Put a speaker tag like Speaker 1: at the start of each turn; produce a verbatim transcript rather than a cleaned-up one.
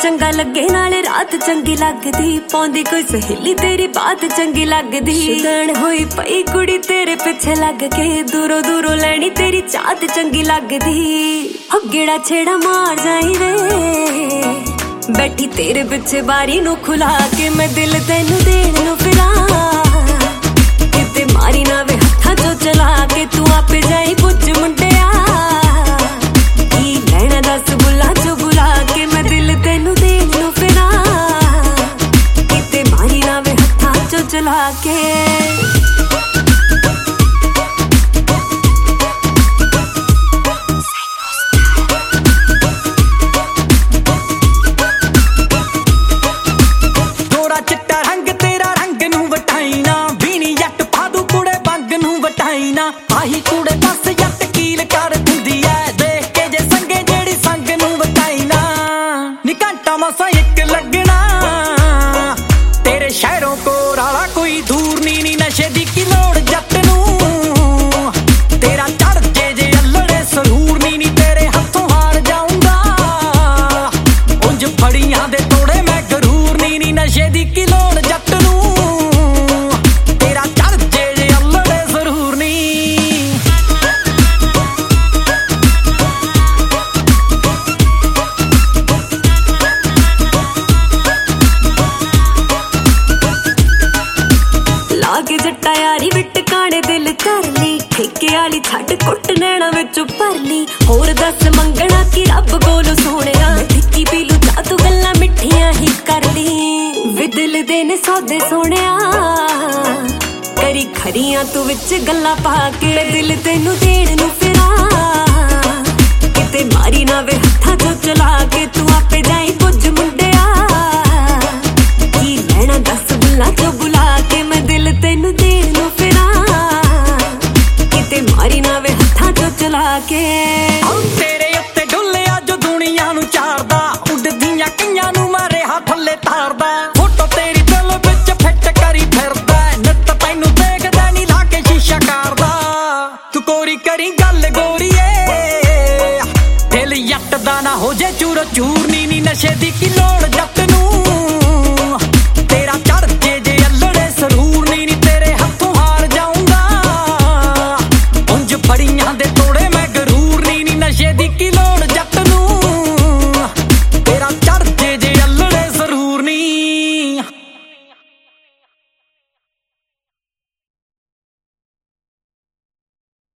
Speaker 1: चंगा लगे नाले रात चंगी लगदी पौंदी कोई सहेली तेरी बात चंगी लगदी शुदैन होई पई कुड़ी तेरे पिछे लग के दूरों दूरों लैनी तेरी चात चंगी लगदी हो गेड़ा छेड़ा मार जाई वे बैठी तेरे पिछे बारी नू खुला के मैं दिल तेनू देण नू फिरा किते मारी ना वे हत्थां चों चला के तू आपे जाई पुछ मुंडिया की लैणा दस बुला चो बुला के मैं दिल तेनू देण नू फिरा किते मारी ना वे हत्थां चों चला के
Speaker 2: आही कूड़े दस जट कील कर दिंदी ऐ देख के जे संगे जेड़ी संग नू वटाई ना नी घंटा मसा एक लगना तेरे शहरों को राला कोई दूर नी नी नशे दी की लोड़ जट नू तेरा चढ़ जे जे अल्लड़े सरूर नी नी तेरे हथों हार जाऊंगा उंज फड़ियां दे तोड़े मैं गरूर नी नी नशे दी की लोड़ जट नू तेरा चढ़ जे जे अल्लड़े सरूर नी
Speaker 1: जट्टा यारी विट काने दिल कर ली ठेके वाली छड़ कुट नैना विचों भर ली होर दस मंगना कि रब कोलों सोहणिया ठिक्की पीलू चा तू गल्लां मिठियां ही कर ली वे दिल दे ने सौदे सोहणिया करी खरियां तू विच गल्लां पा के दिल तेनू देण नू फिरा किते मारी ना वे हत्थां चों चला के तू आपे जाई पुज